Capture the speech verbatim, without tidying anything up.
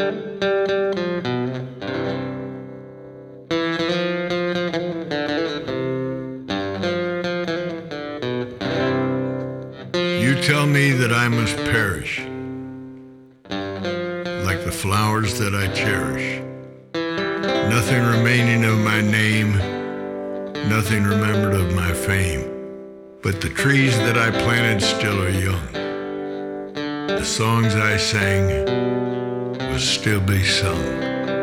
You tell me that I must perish, like the flowers that I cherish. Nothing remaining of my name, nothing remembered of my fame. But the trees that I planted still are young. The songs I sang will still be sung.